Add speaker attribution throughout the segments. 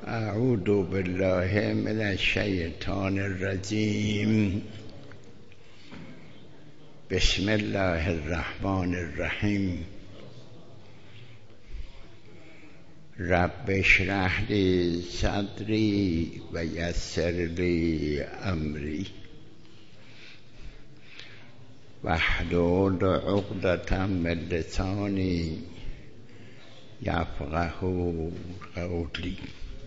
Speaker 1: اعوذ بالله من الشیطان الرجیم. بسم الله الرحمن الرحیم. رب اشرح لی صدری و یسر لی امری واحلل عقدة من لسانی یفقهوا قولی.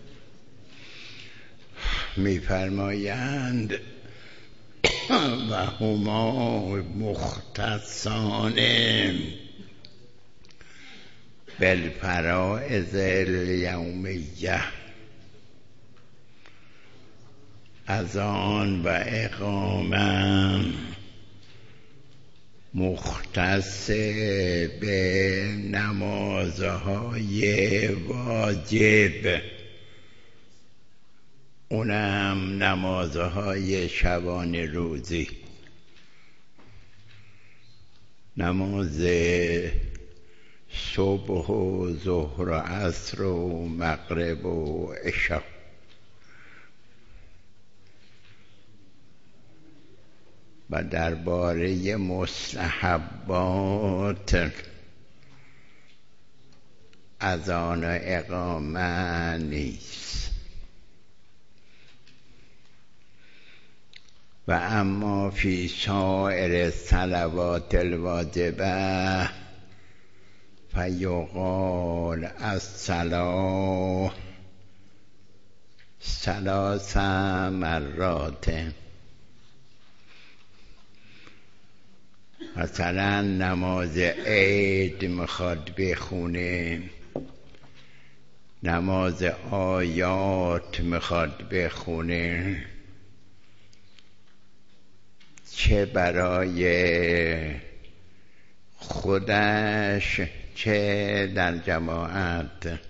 Speaker 1: می‌فرمایند و هما مختصان بالفرائض الیومیه، اذان و اقامه مختص به نمازهای واجب، اونم نمازهای شبانه روزی، نماز صبح و ظهر و عصر و مغرب و عشا. و درباره مستحبات اذان و اقامه نیست. و اما فی سائر الصلوات الواجبه فیقال الصلاة ثلاث مرات. مثلا نماز عید میخواد بخونه، نماز آیات میخواد بخونه، چه برای خودش چه در جماعت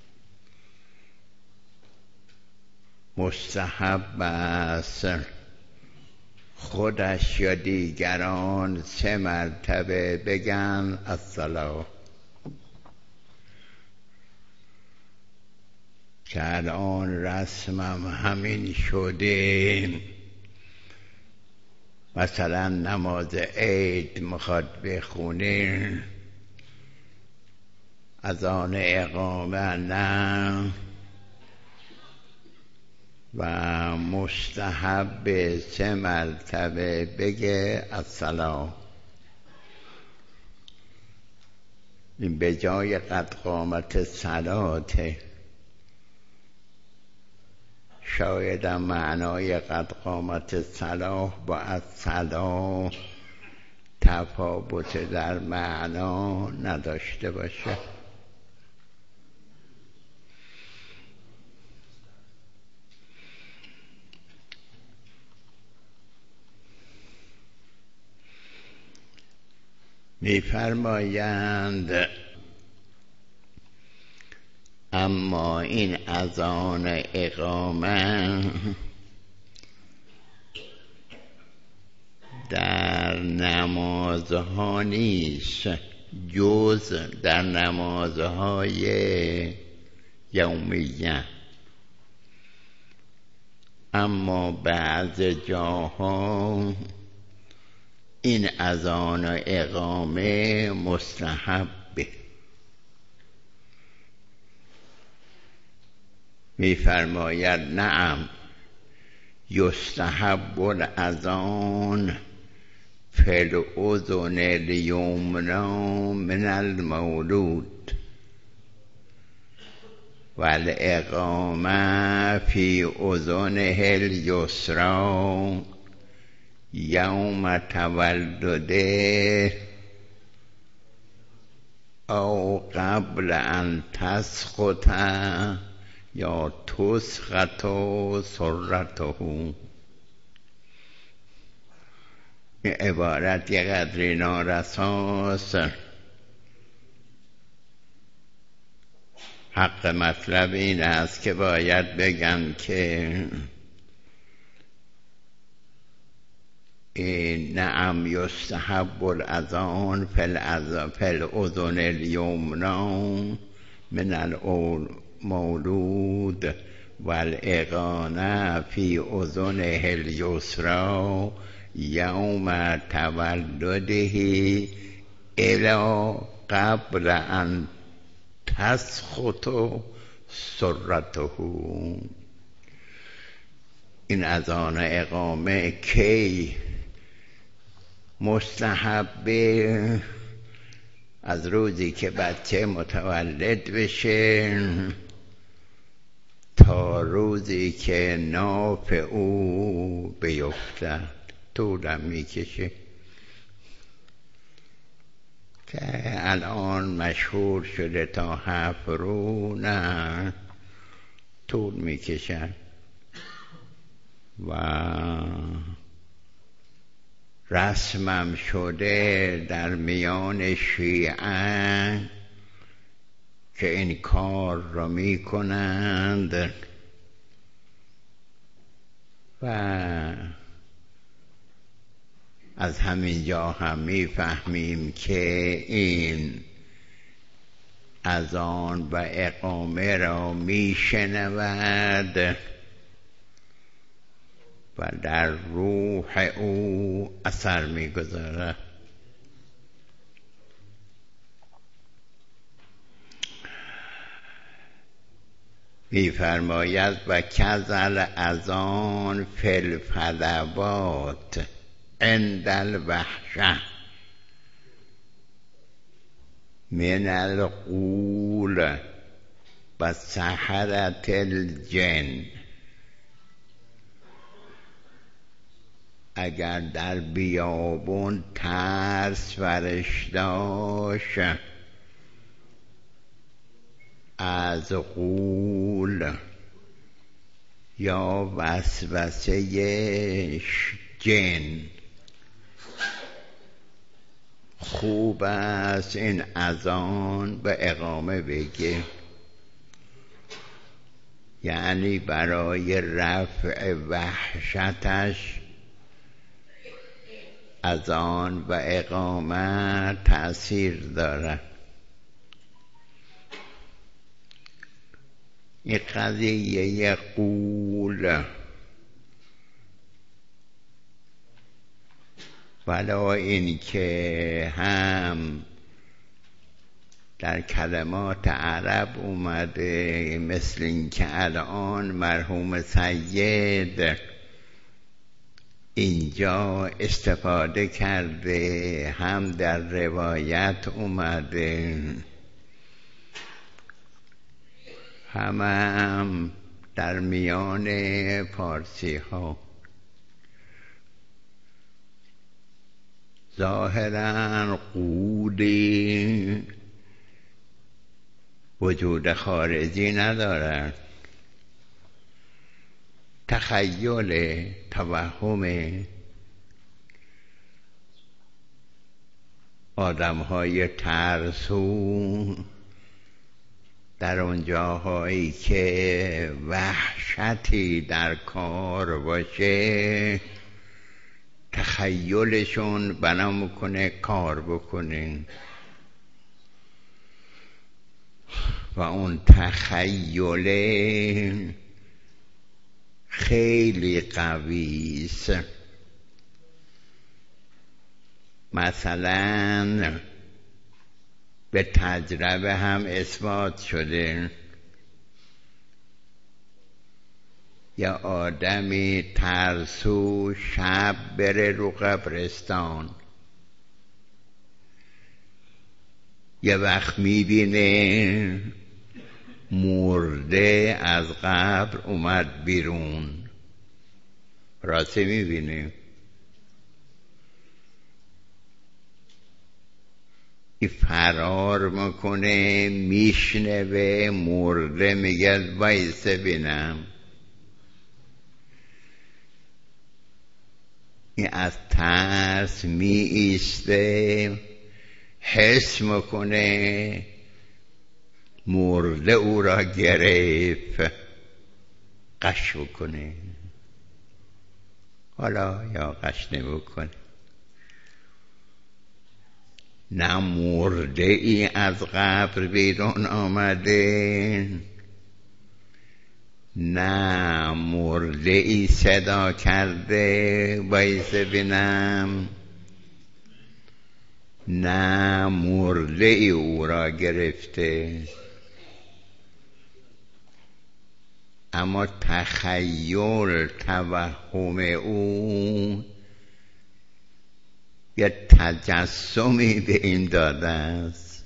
Speaker 1: مستحب است خودش یا دیگران 3 مرتبه بگن الصلاة، که الان رسمم همین شده. مثلا نماز عید میخواد بخونه، اذان اقامه نه، و مستحب 3 مرتبه بگه الصلاة. این به جای قد قامت صلاته. شاید معنای قد قامت صلاح با الصلاة تفاوت در معنا نداشته باشه. می‌فرمایند اما این اذان اقامه در نمازها نیست، جز در نمازهای یومیه. اما بعض جاها این اذان و اقامه مستحبه. می‌فرماید نعم یستحب الاذان فی الاذن الیمنا من المولود و الاقامه فی اذنه الیسری یوم تولده او قبل ان تسقط یا تسقط سرته. این عبارت یه قدری نارساست. حق مطلب این است که باید بگم که نعم یستحب الاذان فی الاذن الیمنا من مولود والاقانه فی اذنه الیسری یوم تولده الی قبل ان تسخط سرته. این اذان اقامه کی مستحبه؟ از روزی که بچه متولد بشه تا روزی که ناف او بیفتد. طولم میکشه که الان مشهور شده تا 7 روز، نه طول میکشن و رسمم شده در میان شیعه که این کار را میکنند و از همین جا هم میفهمیم که این اذان و اقامه را میشنود و در روح او اثر میگذارد. میفرماید و کذل اذان فی الفلوات عند الوحشه من الغول و سحرة الجن. اگر در بیابون ترس ورش داشت از غول یا وسوسه جن، خوب است این اذان و اقامه بگه، یعنی برای رفع وحشتش اذان و اقامه تأثیر دارد. این قضیه غول ولا این که هم در کلمات عرب اومده، مثل این که الان مرحوم سید اینجا استفاده کرده، هم در روایت اومده، هم در میان فارسی ها. ظاهراً غولی وجود خارجی ندارد، تخیل، توهم آدم‌های ترسو در اون جاهایی که وحشتی در کار باشه تخیلشون بنا میکنه کار بکنه و اون تخیل خیلی قوی است. مثلا به تجربه هم اثبات شده یا آدمی ترسو شب بره رو قبرستان، یه وقت میبینه مرده از قبر اومد بیرون، راسته میبینه، این فرار میکنه، میشنوه مرده میگه وایسه بینم. این از ترس می ایسته، حس میکنه مرده او را گرفت، قش بکنه، حالا یا قش نمیکنه، نه مرده ای از قبر بیرون آمده نه مرده ای صدا کرده بایز بینم، نه مرده ای او را گرفته، اما تخیل توهم او یه تجسمی به این داده است.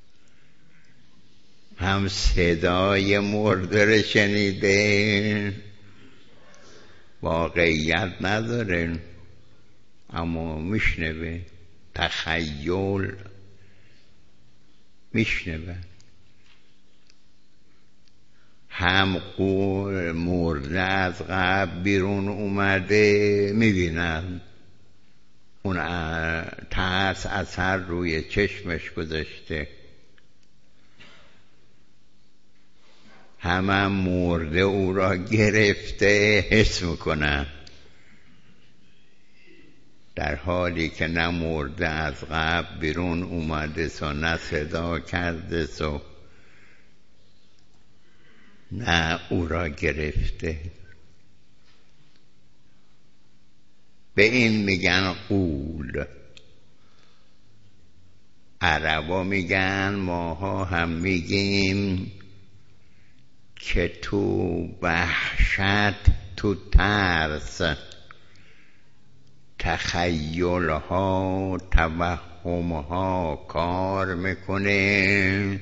Speaker 1: هم صدای مرده رو شنیده، واقعیت نداره اما میشنوه، تخیل میشنوه. هم قول مرده از قبر بیرون اومده میبینن، اون ترس اثر روی چشمش گذاشته. هم مرده او را گرفته حس میکنن، در حالی که نه مرده از قبر بیرون اومده سو، نه صدا کرده سو، نه او را گرفته. به این میگن قول. عربا میگن، ماها هم میگیم که تو وحشت، تو ترس، تخیلها توهمها کار میکنه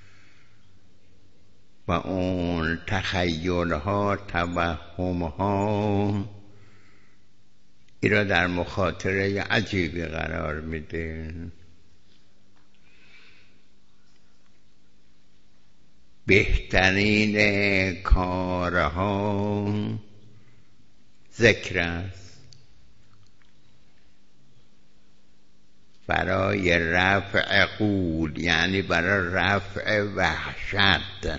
Speaker 1: و اون تخیلها توهمها ای را در مخاطره عجیبی قرار میده. بهترین کارها ذکر است برای رفع قول، یعنی برای رفع وحشت.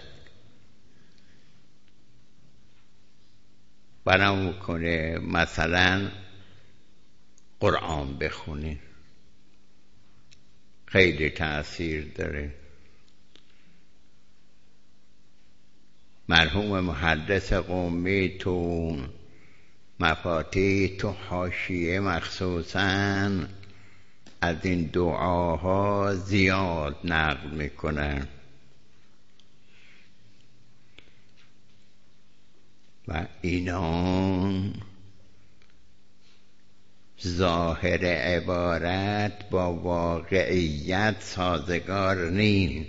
Speaker 1: برام کنه مثلا قرآن بخونی، خیلی تأثیر داره. مرحوم محدث قمی تو مفاتیح تو حاشیه مخصوصاً از این دعاها زیاد نقل میکنن و اینا ظاهر عبارت با واقعیت سازگار نیست.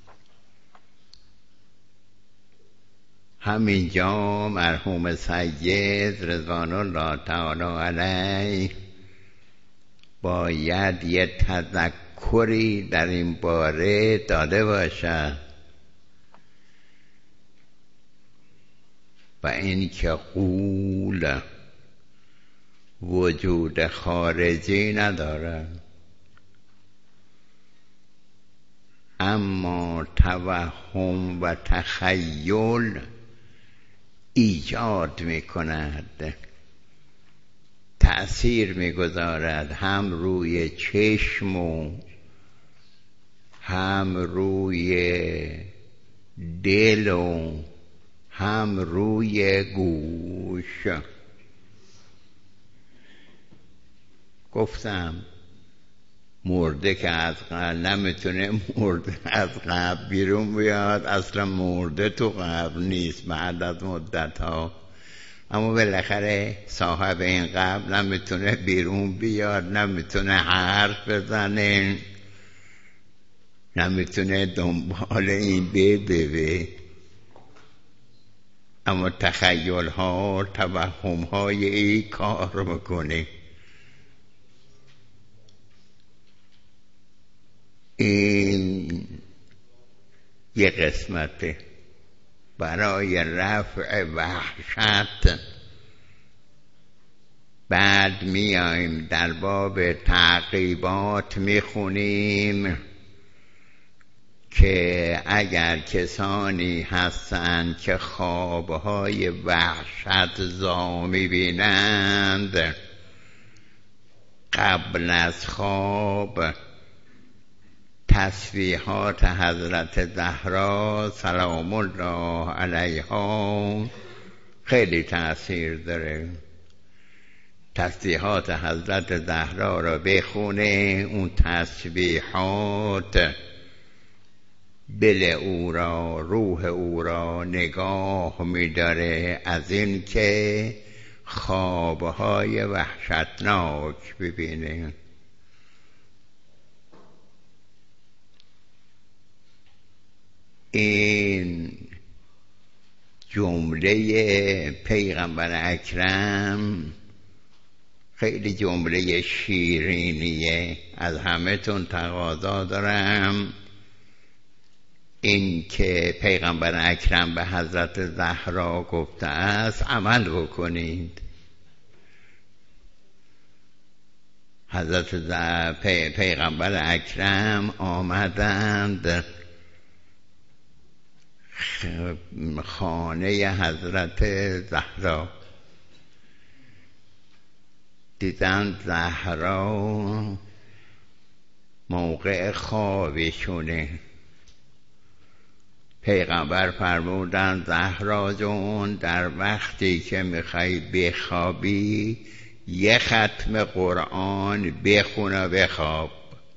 Speaker 1: همینجا مرحوم سید رضوان الله تعالی علیه باید یه تذکری در این باره داده باشد و این که قول وجود خارجی نداره، اما توهم و تخیل ایجاد میکند، تأثیر میگذارد هم روی چشم و هم روی دل و هم روی گوش. گفتم مرده که از قبر نمیتونه مرده از قبر بیرون بیاد، اصلا مرده تو قبر نیست بعد از مدت ها، اما بالاخره صاحب این قبر نمیتونه بیرون بیاد، نمیتونه حرف بزنه، نمیتونه دنبال این بده، اما تخیل ها توهم های این کار میکنه. این یه قسمته برای رفع وحشت. بعد میایم در باب تعقیبات میخونیم که اگر کسانی هستند که خوابهای وحشت زا میبینند، قبل از خواب تسبیحات حضرت زهرا سلام الله علیها خیلی تأثیر داره. تسبیحات حضرت زهرا را بخونه، اون تسبیحات دل او را، روح او را نگاه می‌داره از این که خوابهای وحشتناک ببینه. این جمله پیغمبر اکرم خیلی جمله شیرینیه. از همه تون تقاضا دارم این که پیغمبر اکرم به حضرت زهرا گفته است عمل بکنید. حضرت پیغمبر اکرم آمدند خانه حضرت زهرا، دیدند زهرا موقع خوابشونه. پیغمبر فرمودند زهرا جون در وقتی که میخوای بخوابی یه ختم قرآن بخون و بخواب،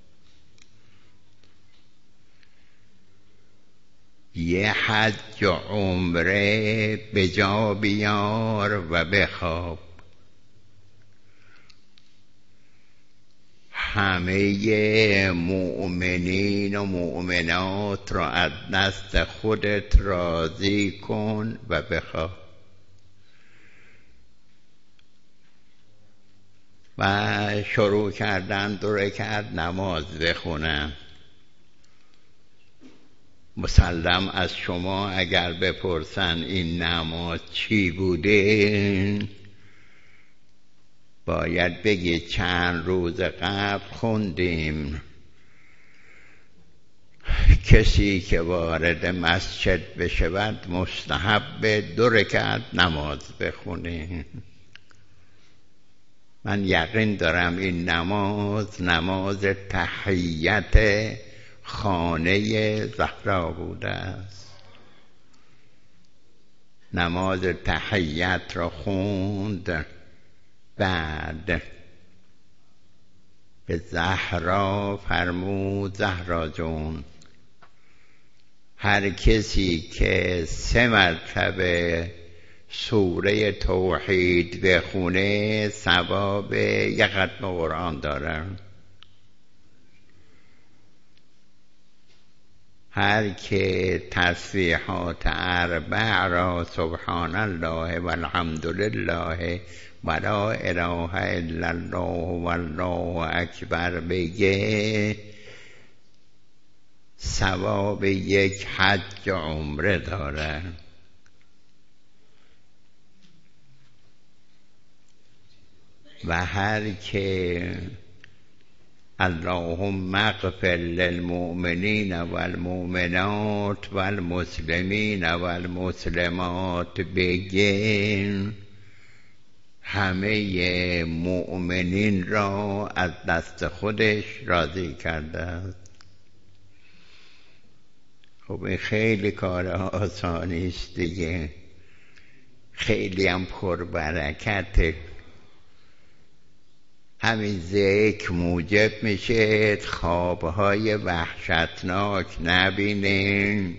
Speaker 1: یه حج و عمره به جا بیار و بخواب. همه مؤمنین و مؤمنات را از دست خودت راضی کن و بخواب. و شروع کردن 2 رکعت نماز بخونن. مسلم از شما اگر بپرسن این نماز چی بوده، باید بگی چند روز قبل خوندیم کسی که وارد مسجد بشود مستحب 2 رکعت نماز بخونه. من یقین دارم این نماز تحیت خانه زهرا بوده است. نماز تحیت را خوند، بعد به زهرا فرمود زهرا جون هر کسی که 3 مرتبه سوره توحید بخونه ثواب 1 ختم قرآن داره. هر که تسبیحات 4 را سبحان الله و الحمد لله و لا اله الا الله و الله اکبر بگه ثواب 1 حج عمره داره. و هر که اللهم اغفر للمؤمنین والمؤمنات والمسلمین والمسلمات بگین همه مؤمنین را از دست خودش راضی کرده است. خب این خیلی کار آسانی است دیگه، خیلی هم پربرکته. همین ذکر موجب میشه خوابهای وحشتناک نبینین،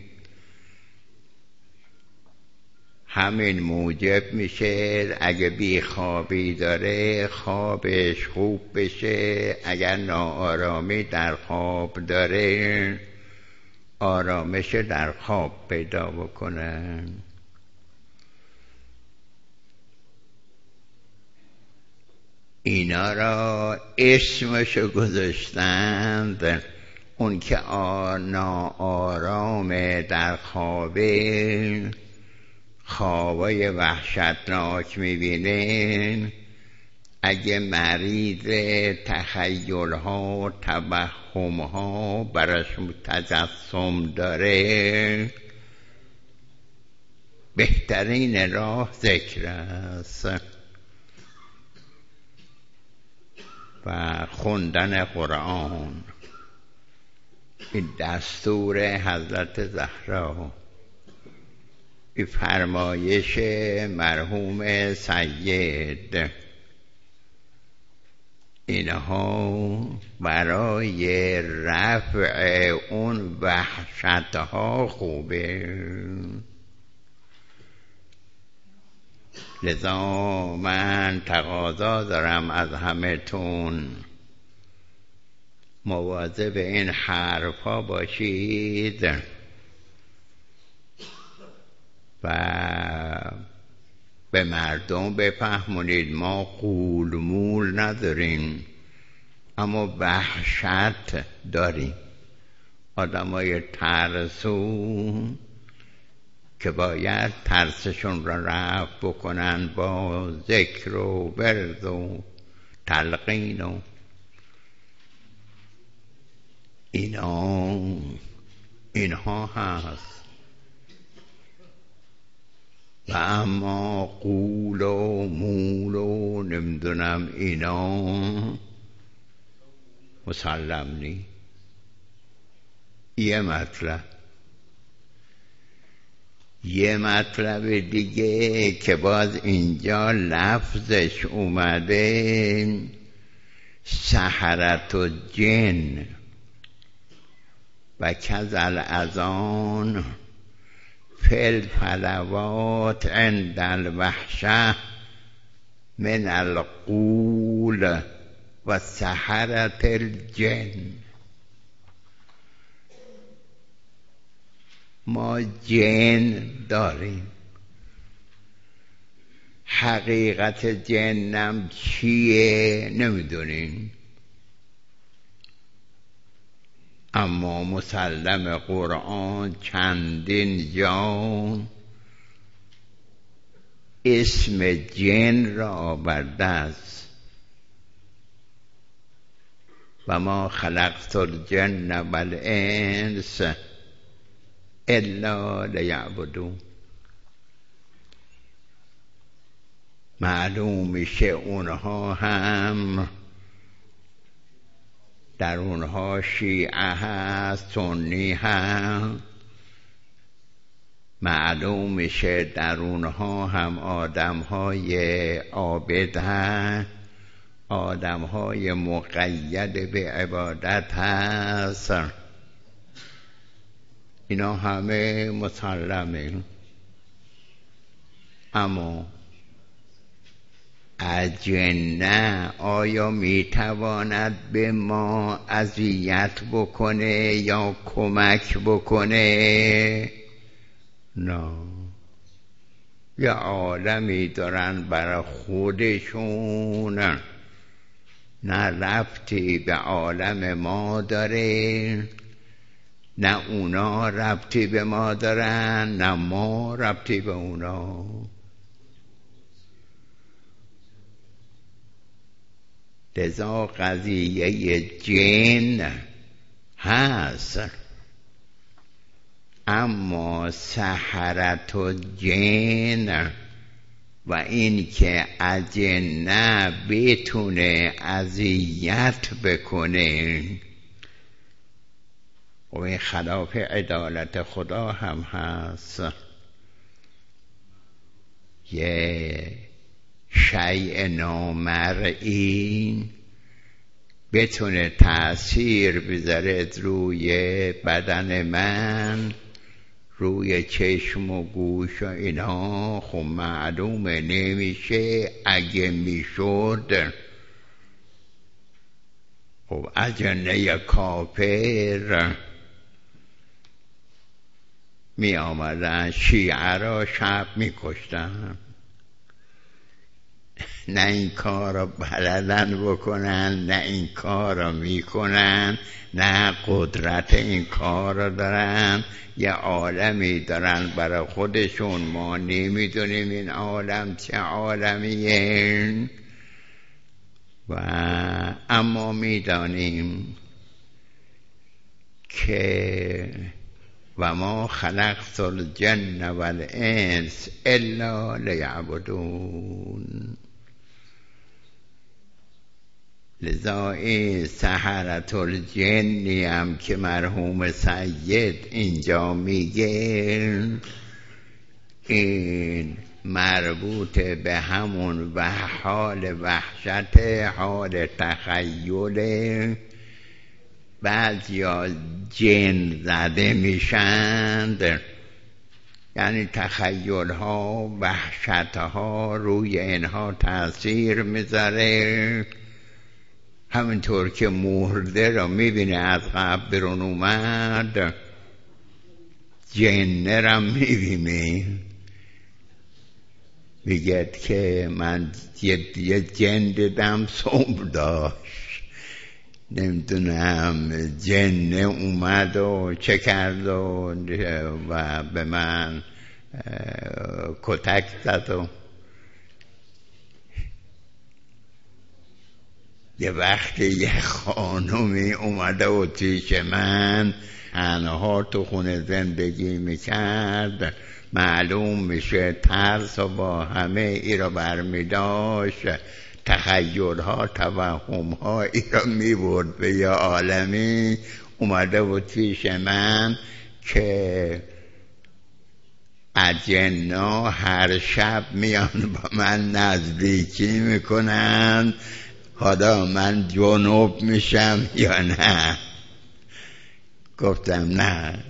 Speaker 1: همین موجب میشه اگه بیخوابی داره خوابش خوب بشه، اگر ناآرامی در خواب داره آرامش در خواب پیدا بکنن. اینا را اسمشو گذاشتند اون که ناآرام در خوابه، خوابای وحشتناک میبینن، اگه مریض تخیل‌ها توهم‌ها براش تجسم داره بهترین راه ذکر است و خوندن قرآن. این دستور حضرت زهرا، این فرمایش مرحوم سید، اینها برای رفع اون وحشتها خوبه. لذا من تقاضا دارم از همه تون مواظب این حرفا باشید و به مردم بفهمونید ما قول مول نداریم، اما وحشت داریم. آدمای ترسو که باید ترسشون را رفع بکنن با ذکر و ورد و تلقین و اینها هست. و اما قول و مول و نمیدونم اینا مسلم نی. یه مطلب دیگه که باز اینجا لفظش اومده، سحرت و جن و کذل اذان فی الفلوات عند الوحشه من القول و سحرت الجن. ما جن داریم، حقیقت جنم چیه نمیدونیم، اما مسلم قرآن چندین جا اسم جن را آورده است. و ما خلقت الجن والانس الا لیعبدون. معلوم میشه اونها هم در اونها شیعه هست، سنی هست. معلوم میشه در اونها هم آدمهای عابد هست، آدمهای مقید به عبادت هست. اینا همه مسلمه. اما اجنه آیا میتواند به ما اذیت بکنه یا کمک بکنه؟ نه. یه عالمی دارن برای خودشون، نه ربطی به عالم ما داره، نه اونا ربطی به ما دارن، نه ما ربطی به اونا. لذا قضیه جن هست، اما سحرت و جن و این که اجنه بتونه اذیت بکنه و این خلاف عدالت خدا هم هست. یه شیء نامرئی بتونه تأثیر بذاره روی بدن من، روی چشم و گوش و اینا، خب معلومه نمیشه. اگه میشد خب اجنه کافر می آمدن شیعه را شب می کشتن. نه این کار را بلدن بکنن، نه این کار را می کنن، نه قدرت این کار را دارن. یه عالمی دارن برای خودشون، ما نمیدونیم این عالم چه عالمیه. و اما میدانیم که و ما خلقت الجن والانس الا لیعبدون. لذا این سحرة الجنی هم که مرحوم سید اینجا میگه این مربوط به همون و حال وحشت، حال تخیل. بعضیا جن زده میشند، یعنی تخیل ها، وحشت ها روی اینها تأثیر میذاره. همینطور که مرده را میبینه از قبر برون اومد، جنه را میبینه. میگه که من یه جن دیدم صبح داشت، نمیدونم جنه اومد و چه کرد و به من کتک زد و یه وقتی یه خانومی اومده و پیش من تنها تو خونه زندگی میکرد، معلوم میشه ترس و با همه ای را برمی داشت، تخیل ها، توهم ها ای را می برد به یه عالمی. اومده بود پیش من که اجنا هر شب میان با من نزدیکی میکنن، حالا من جنوب میشم یا نه؟ گفتم نه،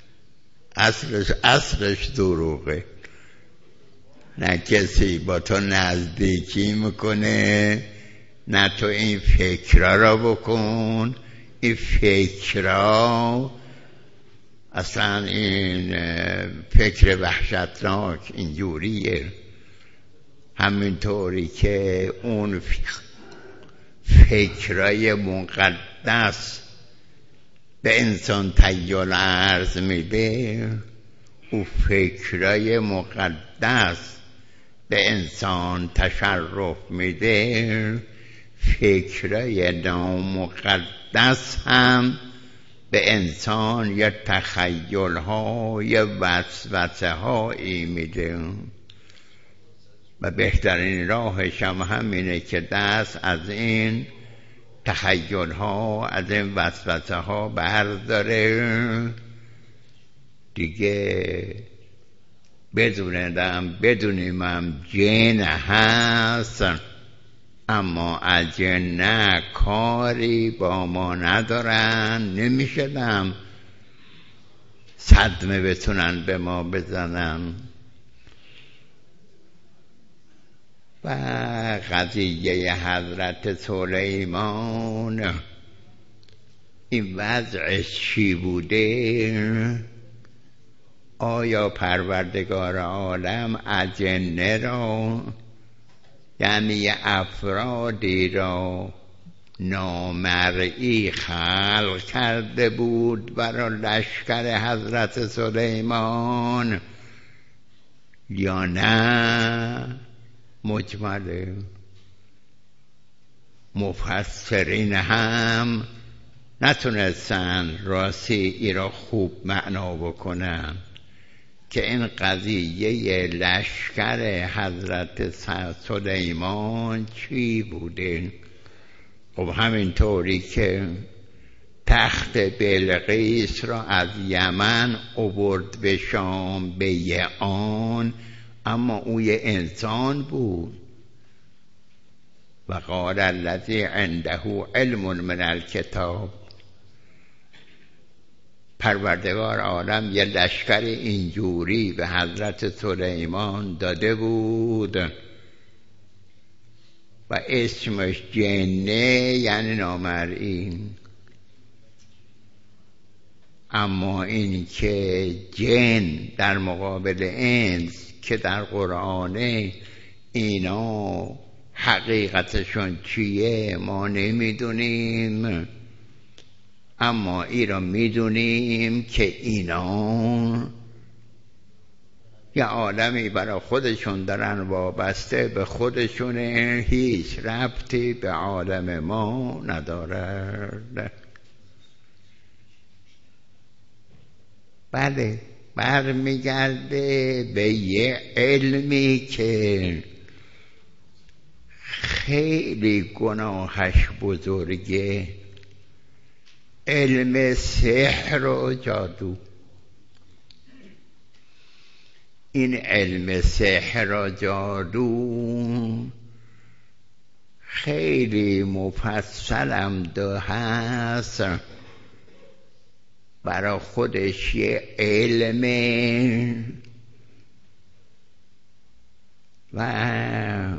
Speaker 1: اصلش دروغه. نه کسی با تو نزدیکی میکنه، نه تو این فکرها را بکن. این فکرها اصلا این فکر وحشتناک اینجوریه. همینطوری که اون فکرای مقدس به انسان تیال عرض میده، او فکرای مقدس به انسان تشرف میده، فکرای نامقدس هم به انسان یه تخیل ها، یه وسوسه هایی میده. و بهترین راهش هم همینه که دست از این تخیل ها، از این وسوسه ها برداره دیگه. بدونیم هم جن هست، اما اجنه کاری با ما ندارن، نمیشدم صدمه بتونن به ما بزنن. و قضیه حضرت سلیمان این وضعش چی بوده؟ آیا پروردگار عالم اجنه را، یعنی افرادی را نامرئی خلق کرده بود برای لشکر حضرت سلیمان یا نه؟ مجمله. مفسرین هم نتونستن راستی ای را خوب معنا بکنن که این قضیه لشکر حضرت سلیمان چی بوده. خب همینطوری که تخت بلقیس را از یمن آورد به شام به یعان، اما او یه انسان بود. و قال الذی عنده علم من الکتاب، پروردگار عالم یه لشکر اینجوری به حضرت سلیمان داده بود و اسمش جنه، یعنی نامرئی. اما این که جن در مقابل انس که در قرآن اینا حقیقتشون چیه ما نمیدونیم، اما ای را میدونیم که اینا یه عالمی برای خودشون دارن وابسته به خودشونه، هیچ ربطی به عالم ما ندارد. بله، برمیگرده به یه علمی که خیلی گناهش بزرگه، علم سحر و جادو. این علم سحر و جادو خیلی مفصلم هست، برای خودش یه علمه و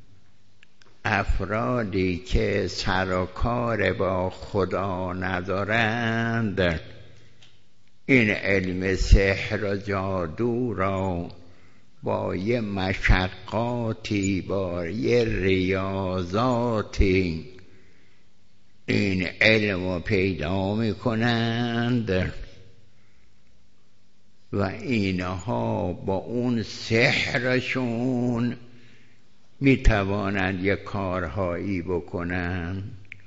Speaker 1: افرادی که سر و کار با خدا ندارند این علم سحر و جادو را با یه مشقاتی، با یه ریاضاتی این علم رو پیدا میکنند و اینها با اون سحرشون میتوانند یه کارهایی بکنن.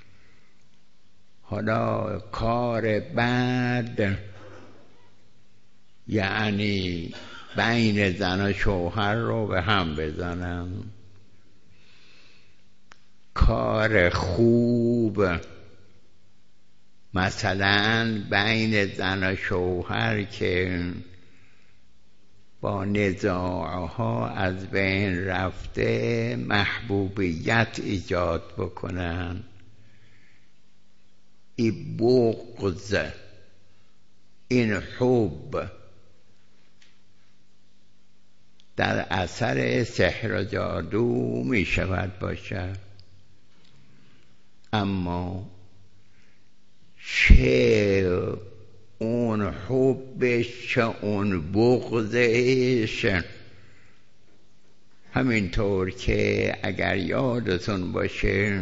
Speaker 1: حالا کار بد یعنی بین زن و شوهر رو به هم بزنن، کار خوب مثلا بین زن و شوهر که با نزاعها از بین رفته محبوبیت ایجاد بکنن. این بغض، این حب در اثر سحر و جادو می شود باشد. اما چه اون حبش چه اون بغضش، همینطور که اگر یادتون باشه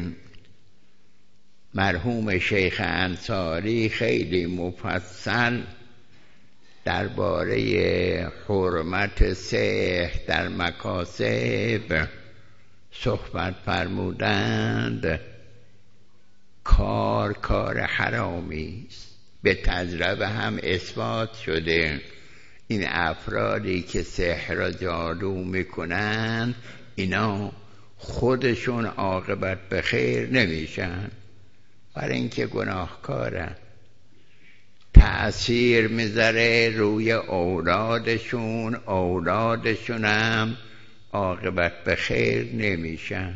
Speaker 1: مرحوم شیخ انصاری خیلی مفصل درباره حرمت سحر در مکاسب صحبت فرمودند. کار حرامی است، به تجربه هم اثبات شده. این افرادی که سحر و جادو میکنن اینا خودشون عاقبت به خیر نمیشن، برای اینکه گناهکارن، تأثیر میذاره روی اولادشون هم عاقبت به خیر نمیشن.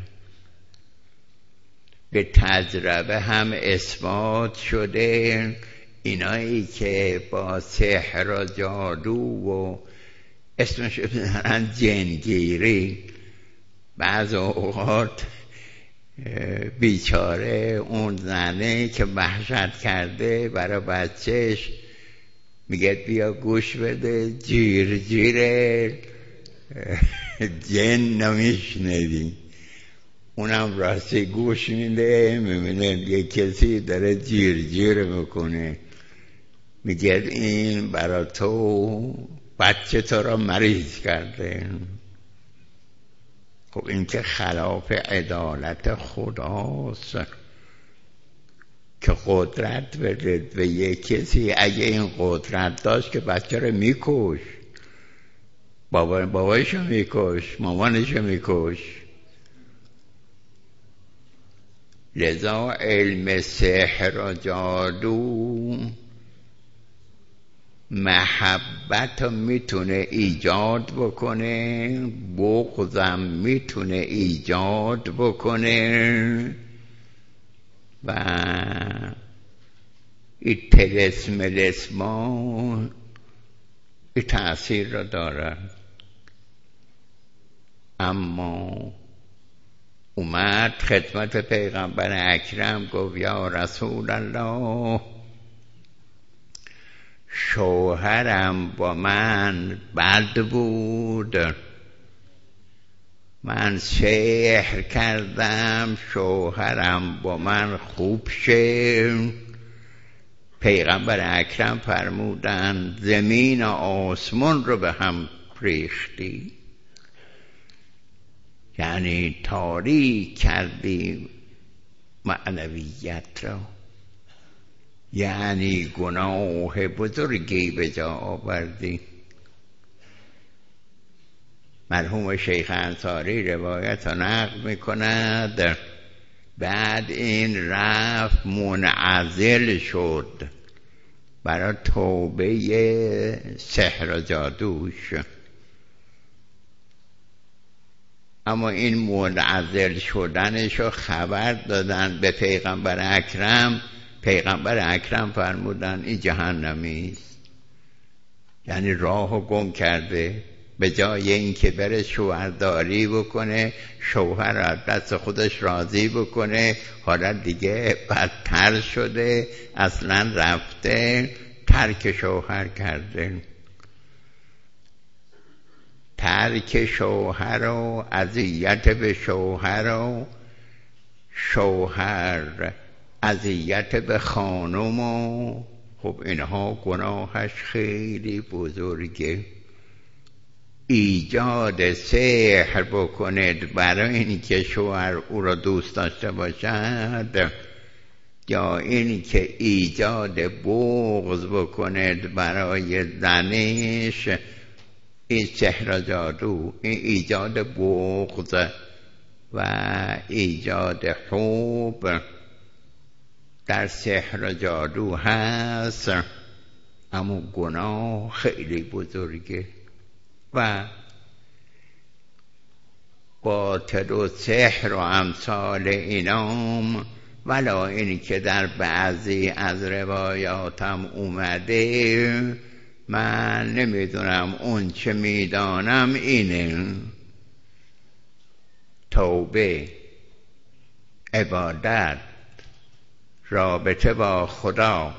Speaker 1: به تجربه هم اثبات شده اینایی که با سحر و جادو و اسمش بزنن جنگیری، بعض اوقات بیچاره اون زنه که وحشت کرده برای بچهش میگه بیا گوش بده، جیر جن نمیشنیدی، اونم راستی گوش میده، میبینه یه کسی داره جیر میکنه، میگه این برای تو بچه تو را مریض کرده. خب این که خلاف عدالت خداست که قدرت بده به یه کسی. اگه این قدرت داشت که بچه رو میکش، بابایشو میکش، مامانشو میکش. لذا علم سحر و جادو محبت میتونه ایجاد بکنه، بغضم میتونه ایجاد بکنه و این تلسما این تأثیر را داره. اما اومد خدمت پیغمبر اکرم گفت یا رسول الله، شوهرم با من بد بود، من سحر کردم شوهرم با من خوب شه. پیغمبر اکرم فرمودند زمین و آسمان رو به هم ریختی، یعنی تاریک کردی معنویت را، یعنی گناه بزرگی به جا آوردی. مرحوم شیخ انصاری روایت را نقل میکند. بعد این رفت منعزل شد برای توبه سحر و جادوش. اما این منعزل شدنش رو خبر دادن به پیغمبر اکرم. پیغمبر اکرم فرمودن این جهنمی است، یعنی راهو گم کرده. به جای اینکه بره شوهرداری بکنه، شوهر از دست خودش راضی بکنه، حالا دیگه بدتر شده، اصلا رفته ترک شوهر کرده. ترک شوهر و اذیت به شوهر و شوهر اذیت به خانم و خب اینها گناهش خیلی بزرگه. ایجاد سحر بکنید برای اینکه شوهر او را دوست داشته باشد، یا اینکه ایجاد بغض بکنید برای زنش، این سحر و جادو، این ایجاد بغض و ایجاد حب در سحر و جادو هست، اما گناه خیلی بزرگه. و باطل و سحر و امثال اینام، ولا اینی که در بعضی از روایاتم اومده، من نمیدونم، اون چه میدانم اینه: توبه، عبادت، رابطه با خدا،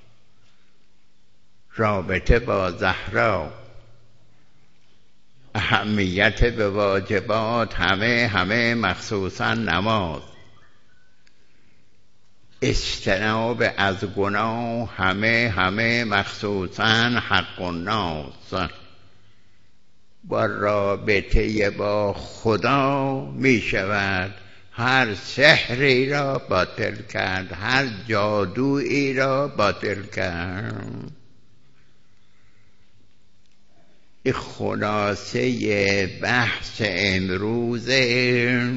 Speaker 1: رابطه با زهرا، اهمیت به واجبات، همه مخصوصا نماز، اجتناب از گناه، همه مخصوصا حق الناس. با رابطه با خدا می شود هر سحری را باطل کرد، هر جادویی را باطل کرد. این خلاصه بحث امروزه.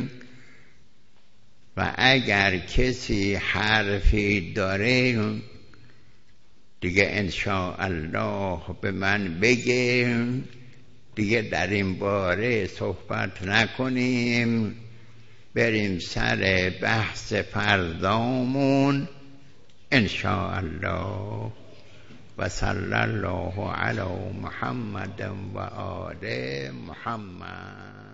Speaker 1: و اگر کسی حرفی داره دیگه انشاءالله به من بگه، دیگه در این باره صحبت نکنیم، بریم سر بحث فردامون انشاءالله. و صلی الله علی محمد و آل محمد.